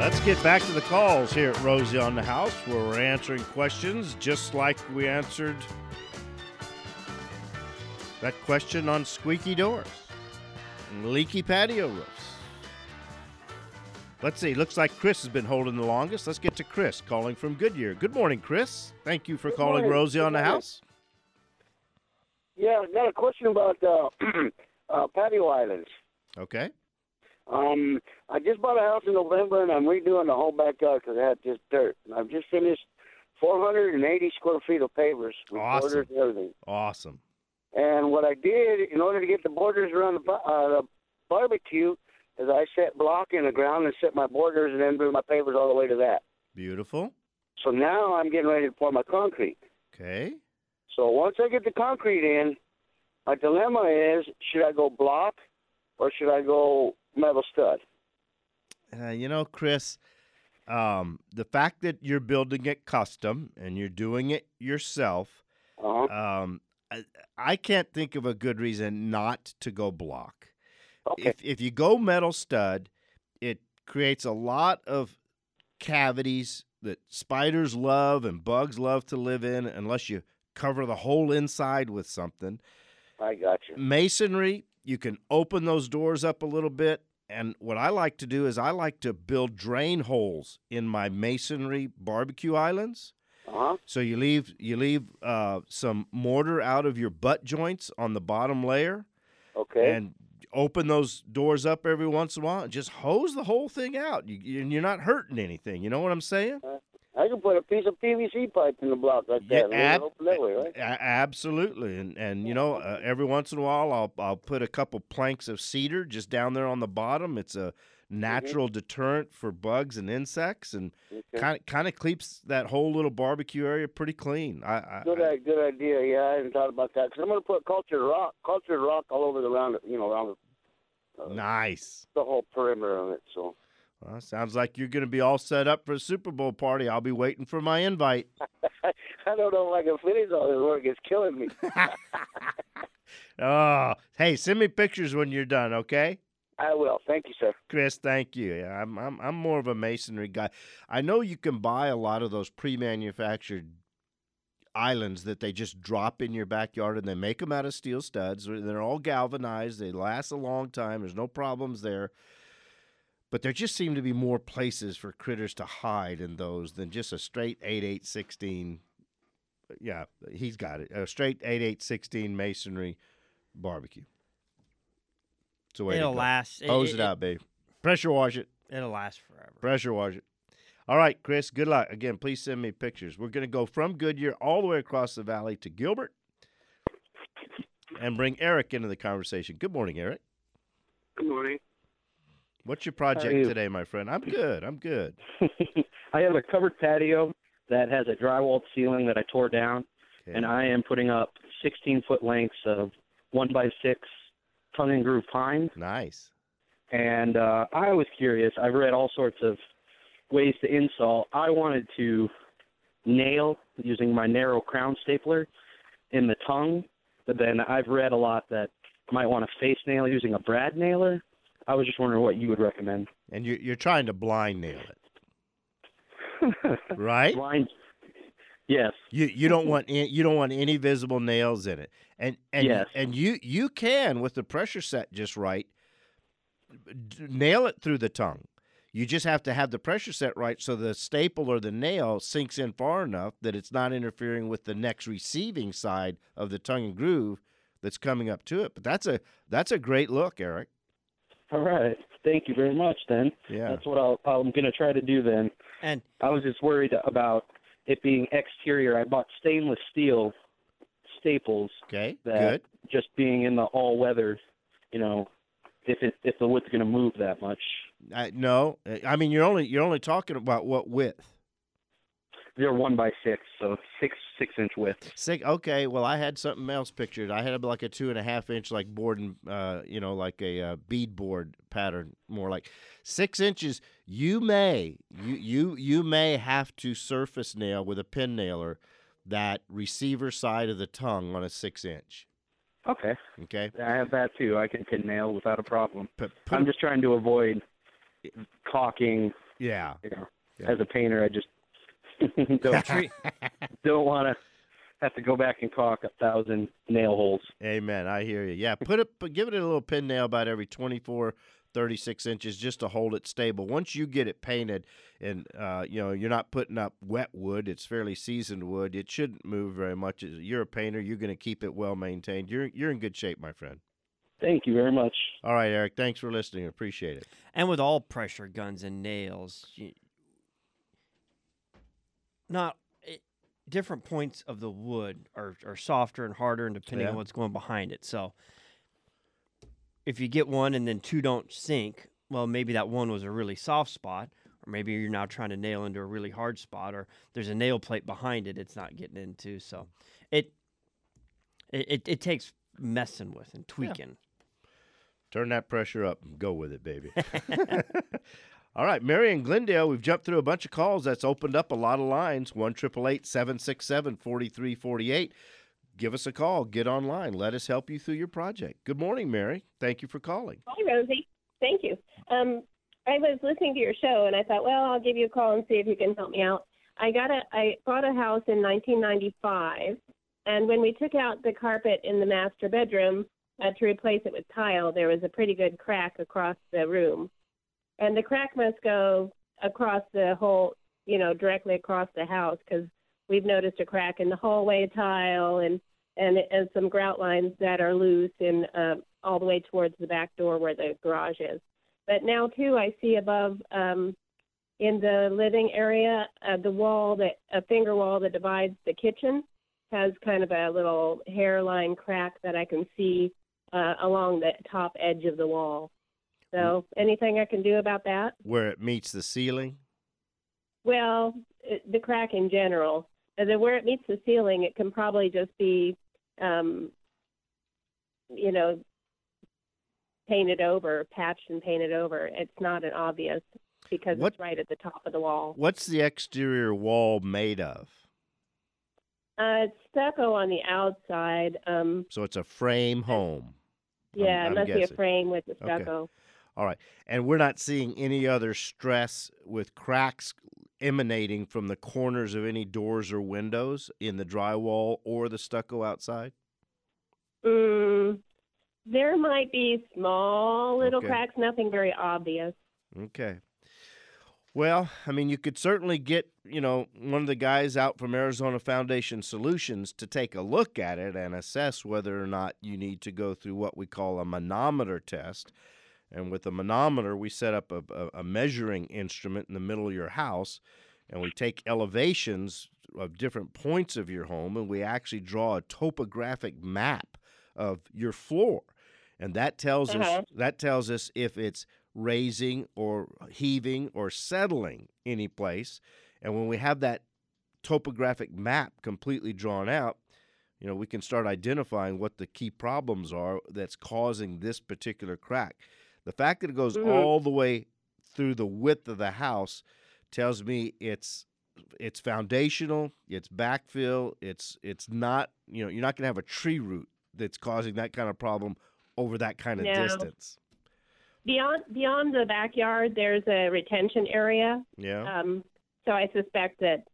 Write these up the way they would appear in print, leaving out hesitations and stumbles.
Let's get back to the calls here at Rosie on the House, where we're answering questions just like we answered that question on squeaky doors and leaky patio roofs. Let's see. Looks like Chris has been holding the longest. Let's get to Chris calling from Goodyear. Good morning, Chris. Thank you for calling Rosie on the House. Yeah, I got a question about patio islands. Okay. I just bought a house in November, and I'm redoing the whole backyard because I had just dirt. And I've just finished 480 square feet of pavers with borders and everything. Awesome. And what I did, in order to get the borders around the barbecue, is I set block in the ground and set my borders and then do my pavers all the way to that. Beautiful. So now I'm getting ready to pour my concrete. Okay. So once I get the concrete in, my dilemma is, should I go block or should I go metal stud? Chris, the fact that you're building it custom and you're doing it yourself, I can't think of a good reason not to go block. Okay. If you go metal stud, it creates a lot of cavities that spiders love and bugs love to live in unless you cover the whole inside with something. I got you. Masonry, you can open those doors up a little bit. And what I like to do is I like to build drain holes in my masonry barbecue islands. So you leave some mortar out of your butt joints on the bottom layer. Okay. And open those doors up every once in a while and just hose the whole thing out. You're not hurting anything. You know what I'm saying? I can put a piece of PVC pipe in the block like that. Open that way, right? Absolutely. And every once in a while I'll put a couple planks of cedar just down there on the bottom. It's a natural deterrent for bugs and insects, and kind of keeps that whole little barbecue area pretty clean. Good idea. Yeah, I hadn't thought about that because I'm going to put cultured rock all over around nice. The whole perimeter of it. So. Well, sounds like you're going to be all set up for a Super Bowl party. I'll be waiting for my invite. I don't know if I can finish all this work. It's killing me. Oh, hey, send me pictures when you're done, okay? I will. Thank you, sir. Chris, thank you. Yeah, I'm more of a masonry guy. I know you can buy a lot of those pre-manufactured islands that they just drop in your backyard, and they make them out of steel studs. They're all galvanized. They last a long time. There's no problems there. But there just seem to be more places for critters to hide in those than just a straight 8/8/16. Yeah, he's got it. A straight 8/8/16 masonry barbecue. So it'll last. Hose it out, babe. Pressure wash it. It'll last forever. Pressure wash it. All right, Chris, good luck. Again, please send me pictures. We're going to go from Goodyear all the way across the valley to Gilbert and bring Eric into the conversation. Good morning, Eric. Good morning. What's your project today, my friend? I'm good. I have a covered patio that has a drywalled ceiling that I tore down, and I am putting up 16-foot lengths of 1x6 tongue and groove pine. Nice. And I was curious. I've read all sorts of ways to install. I wanted to nail using my narrow crown stapler in the tongue, but then I've read a lot that I might want to face nail using a brad nailer. I was just wondering what you would recommend. And you're trying to blind nail it, right? Blind. Yes. You don't want any visible nails in it, and yes. And you can, with the pressure set just right, nail it through the tongue. You just have to have the pressure set right so the staple or the nail sinks in far enough that it's not interfering with the next receiving side of the tongue and groove that's coming up to it. But that's a great look, Eric. All right. Thank you very much, then. Yeah. That's what I'm going to try to do then. And I was just worried about it being exterior. I bought stainless steel staples. Okay, that good. Just being in the all-weather, if the wood's going to move that much. No. I mean, you're only talking about what width? They're 1x6, so 6-inch width. Okay. Well, I had something else pictured. I had like a 2.5-inch, like board and like a bead board pattern, more like 6 inches. You may have to surface nail with a pin nailer that receiver side of the tongue on a 6-inch. Okay. Okay. I have that too. I can pin nail without a problem. I'm just trying to avoid caulking Yeah. You know, Yeah. as a painter, I just Tree- don't want to have to go back and caulk 1,000 nail holes. Amen. I hear you. Yeah, give it a little pin nail about every 24, 36 inches just to hold it stable. Once you get it painted and you're not putting up wet wood, it's fairly seasoned wood, it shouldn't move very much. You're a painter, you're going to keep it well maintained. You're in good shape, my friend. Thank you very much. All right, Eric, thanks for listening. Appreciate it. And with all pressure guns and nails, different points of the wood are softer and harder, and depending on what's going behind it. So if you get one and then two don't sync, well, maybe that one was a really soft spot, or maybe you're now trying to nail into a really hard spot, or there's a nail plate behind it it's not getting into. So it takes messing with and tweaking. Yeah. Turn that pressure up and go with it, baby. All right, Mary in Glendale, we've jumped through a bunch of calls. That's opened up a lot of lines. 1-888-767-4348. Give us a call. Get online. Let us help you through your project. Good morning, Mary. Thank you for calling. Hi, Rosie. Thank you. I was listening to your show, and I thought, well, I'll give you a call and see if you can help me out. I bought a house in 1995, and when we took out the carpet in the master bedroom to replace it with tile, there was a pretty good crack across the room. And the crack must go across the whole, directly across the house, because we've noticed a crack in the hallway tile and some grout lines that are loose and all the way towards the back door where the garage is. But now, too, I see above in the living area, a finger wall that divides the kitchen has kind of a little hairline crack that I can see along the top edge of the wall. So anything I can do about that? Where it meets the ceiling? Well, the crack in general. Where it meets the ceiling, it can probably just be, painted over, patched and painted over. It's not an obvious because it's right at the top of the wall. What's the exterior wall made of? It's stucco on the outside. So it's a frame home. Yeah, I'm it must guessing. be a frame with the stucco. Okay. All right. And we're not seeing any other stress with cracks emanating from the corners of any doors or windows in the drywall or the stucco outside? There might be small little cracks, nothing very obvious. Okay. Well, I mean, you could certainly get, one of the guys out from Arizona Foundation Solutions to take a look at it and assess whether or not you need to go through what we call a manometer test. And with a manometer, we set up a measuring instrument in the middle of your house, and we take elevations of different points of your home, and we actually draw a topographic map of your floor. And that tells us if it's raising or heaving or settling any place. And when we have that topographic map completely drawn out, we can start identifying what the key problems are that's causing this particular crack. The fact that it goes all the way through the width of the house tells me it's foundational, it's backfill, it's not, you're not going to have a tree root that's causing that kind of problem over that kind of distance. Beyond the backyard, there's a retention area. Yeah. So I suspect that,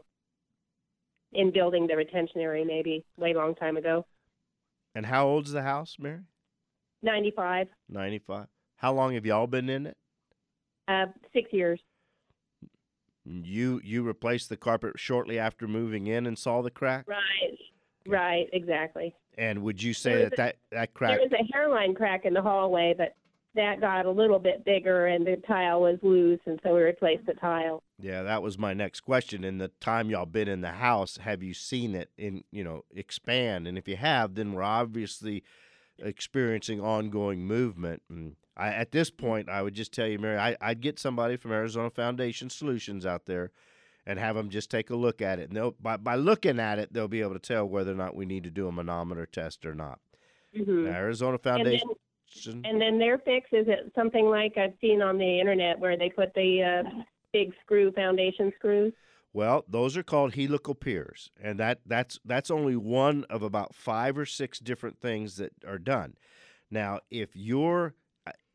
in building the retention area maybe way long time ago. And how old's the house, Mary? 95. 95. How long have y'all been in it? 6 years. You replaced the carpet shortly after moving in and saw the crack? Right, exactly. And would you say that crack... There was a hairline crack in the hallway, but that got a little bit bigger and the tile was loose, and so we replaced the tile. Yeah, that was my next question. In the time y'all been in the house, have you seen it expand? And if you have, then we're obviously experiencing ongoing movement. And at this point, I would just tell you, Mary, I'd get somebody from Arizona Foundation Solutions out there and have them just take a look at it. And by looking at it, they'll be able to tell whether or not we need to do a manometer test or not. Mm-hmm. Now, Arizona Foundation... And then their fix, is it something like I've seen on the internet where they put the big foundation screws? Well, those are called helical piers, and that's only one of about 5 or 6 different things that are done. Now, if you're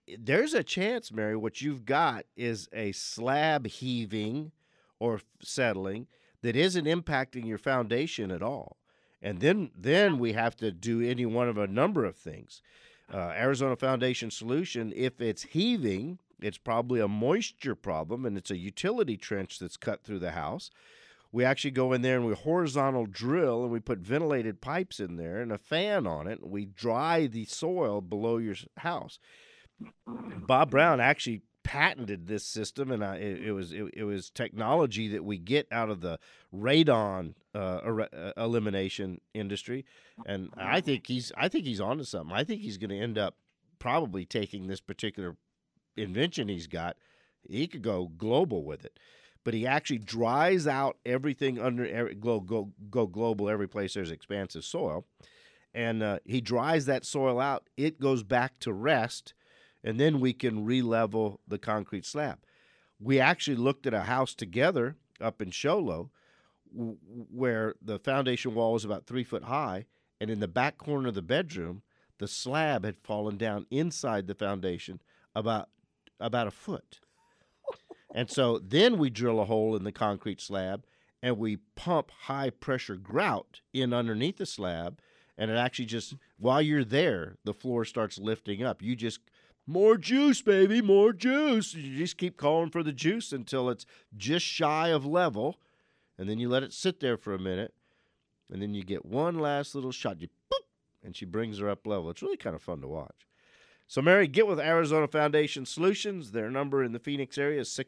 there's a chance, Mary, what you've got is a slab heaving or settling that isn't impacting your foundation at all. And then we have to do any one of a number of things. Arizona Foundation Solution, if it's heaving, it's probably a moisture problem, and it's a utility trench that's cut through the house. We actually go in there and we horizontal drill, and we put ventilated pipes in there and a fan on it, and we dry the soil below your house. Bob Brown actually patented this system, and it was technology that we get out of the radon elimination industry, and I think he's onto something. I think he's going to end up probably taking this particular invention he's got. He could go global with it, but he actually dries out everything under go global every place there's expansive soil, and he dries that soil out. It goes back to rest. And then we can re-level the concrete slab. We actually looked at a house together up in Show Low where the foundation wall was about 3 foot high, and in the back corner of the bedroom, the slab had fallen down inside the foundation about a foot. And so then we drill a hole in the concrete slab, and we pump high-pressure grout in underneath the slab, and it actually just, while you're there, the floor starts lifting up. You just... More juice, baby, more juice. You just keep calling for the juice until it's just shy of level, and then you let it sit there for a minute, and then you get one last little shot. You boop, and she brings her up level. It's really kind of fun to watch. So, Mary, get with Arizona Foundation Solutions. Their number in the Phoenix area is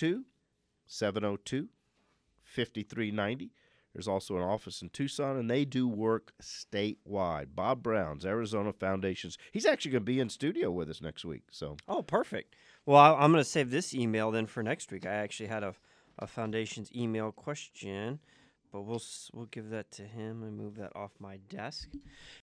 602-702-5390. There's also an office in Tucson, and they do work statewide. Bob Brown's Arizona Foundations. He's actually going to be in studio with us next week. So. Oh, perfect. Well, I'm going to save this email then for next week. I actually had a Foundations email question, but we'll give that to him and move that off my desk.